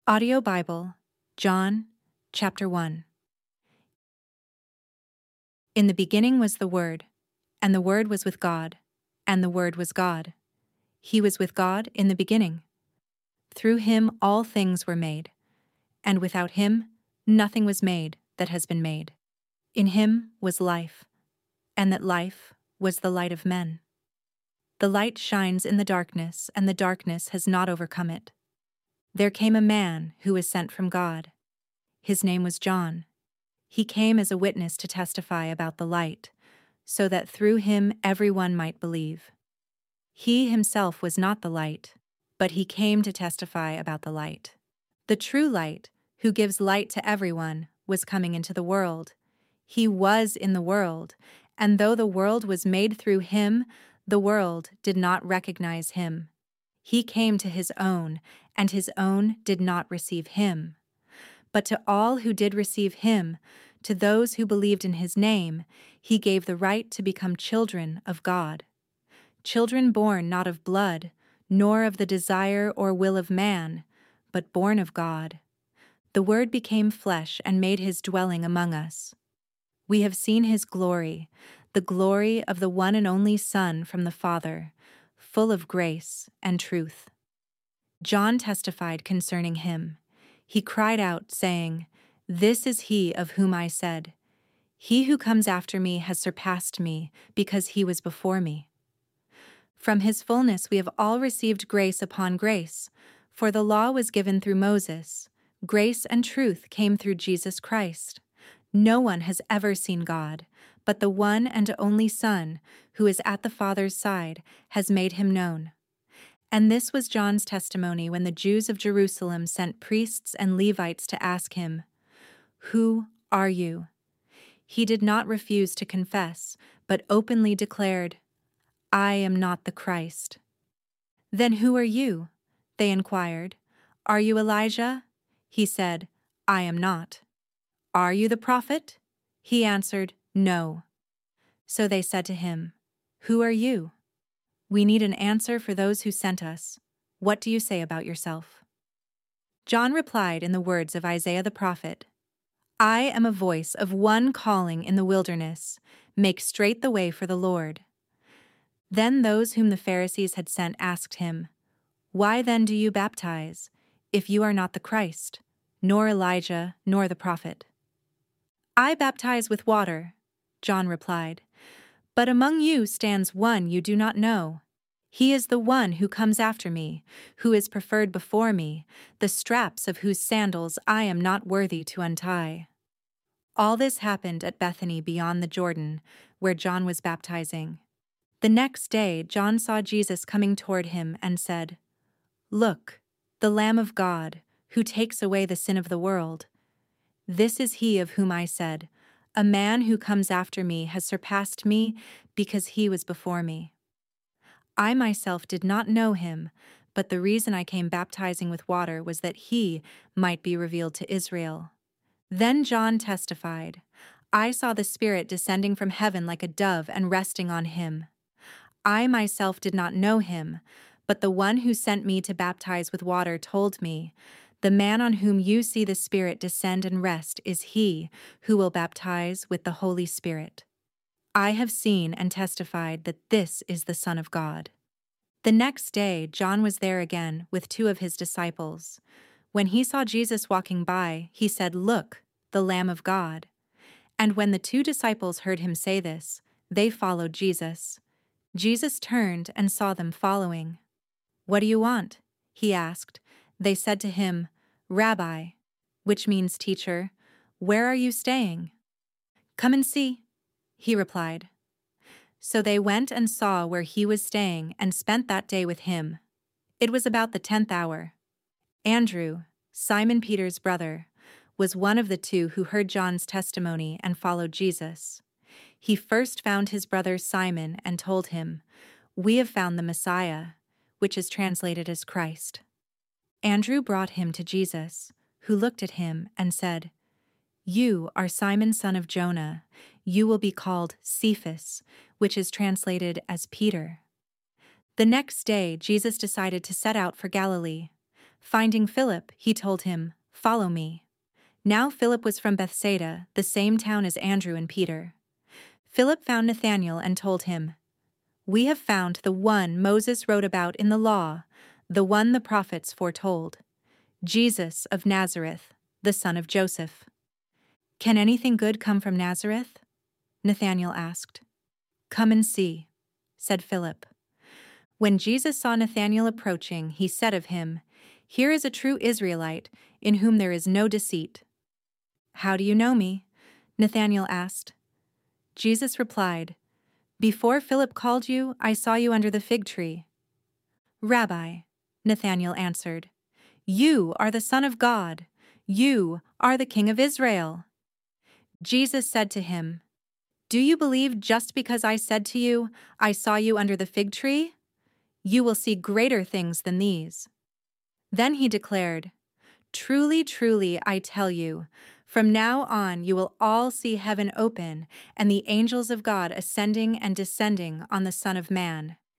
Audio Bible, John, chapter 1. In the beginning was the Word, and the Word was with God, and the Word was God. He was with God in the beginning. Through him all things were made, and without him nothing was made that has been made. In him was life, and that life was the light of men. The light shines in the darkness, and the darkness has not overcome it. There came a man who was sent from God. His name was John. He came as a witness to testify about the light, so that through him everyone might believe. He himself was not the light, but he came to testify about the light. The true light, who gives light to everyone, was coming into the world. He was in the world, and though the world was made through him, the world did not recognize him. He came to his own, and his own did not receive him. But to all who did receive him, to those who believed in his name, he gave the right to become children of God. Children born not of blood, nor of the desire or will of man, but born of God. The Word became flesh and made his dwelling among us. We have seen his glory, the glory of the one and only Son from the Father, full of grace and truth. John testified concerning him. He cried out, saying, "This is he of whom I said, 'He who comes after me has surpassed me, because he was before me.'" From his fullness we have all received grace upon grace, for the law was given through Moses. Grace and truth came through Jesus Christ. No one has ever seen God, but the one and only Son, who is at the Father's side, has made him known. And this was John's testimony when the Jews of Jerusalem sent priests and Levites to ask him, "Who are you?" He did not refuse to confess, but openly declared, "I am not the Christ." "Then who are you?" they inquired. "Are you Elijah?" He said, "I am not." "Are you the prophet?" He answered, "No." So they said to him, "Who are you?" "We need an answer for those who sent us. What do you say about yourself?" John replied in the words of Isaiah the prophet, "I am a voice of one calling in the wilderness, 'Make straight the way for the Lord.'" Then those whom the Pharisees had sent asked him, "Why then do you baptize, if you are not the Christ, nor Elijah, nor the prophet?" "I baptize with water," John replied, "but among you stands one you do not know. He is the one who comes after me, who is preferred before me, the straps of whose sandals I am not worthy to untie." All this happened at Bethany beyond the Jordan, where John was baptizing. The next day John saw Jesus coming toward him and said, "Look, the Lamb of God, who takes away the sin of the world. This is he of whom I said, 'A man who comes after me has surpassed me because he was before me.' I myself did not know him, but the reason I came baptizing with water was that he might be revealed to Israel." Then John testified, "I saw the Spirit descending from heaven like a dove and resting on him. I myself did not know him, but the one who sent me to baptize with water told me, 'The man on whom you see the Spirit descend and rest is he who will baptize with the Holy Spirit.' I have seen and testified that this is the Son of God." The next day John was there again with two of his disciples. When he saw Jesus walking by, he said, "Look, the Lamb of God." And when the two disciples heard him say this, they followed Jesus. Jesus turned and saw them following. "What do you want?" he asked. They said to him, "Rabbi," which means teacher, "where are you staying?" "Come and see," he replied. So they went and saw where he was staying and spent that day with him. It was about the 10th hour. Andrew, Simon Peter's brother, was one of the two who heard John's testimony and followed Jesus. He first found his brother Simon and told him, "We have found the Messiah," which is translated as Christ. Andrew brought him to Jesus, who looked at him and said, "You are Simon, son of Jonah. You will be called Cephas," which is translated as Peter. The next day, Jesus decided to set out for Galilee. Finding Philip, he told him, "Follow me." Now Philip was from Bethsaida, the same town as Andrew and Peter. Philip found Nathanael and told him, "We have found the one Moses wrote about in the law, the one the prophets foretold, Jesus of Nazareth, the son of Joseph." "Can anything good come from Nazareth?" Nathanael asked. "Come and see," said Philip. When Jesus saw Nathanael approaching, he said of him, "Here is a true Israelite, in whom there is no deceit." "How do you know me?" Nathanael asked. Jesus replied, "Before Philip called you, I saw you under the fig tree." "Rabbi," Nathanael answered, "you are the Son of God. You are the King of Israel." Jesus said to him, "Do you believe just because I said to you, 'I saw you under the fig tree'? You will see greater things than these." Then he declared, "Truly, truly, I tell you, from now on you will all see heaven open and the angels of God ascending and descending on the Son of Man."